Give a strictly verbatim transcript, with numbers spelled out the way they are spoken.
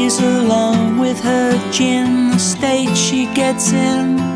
stays alone with her gin, the state she gets in.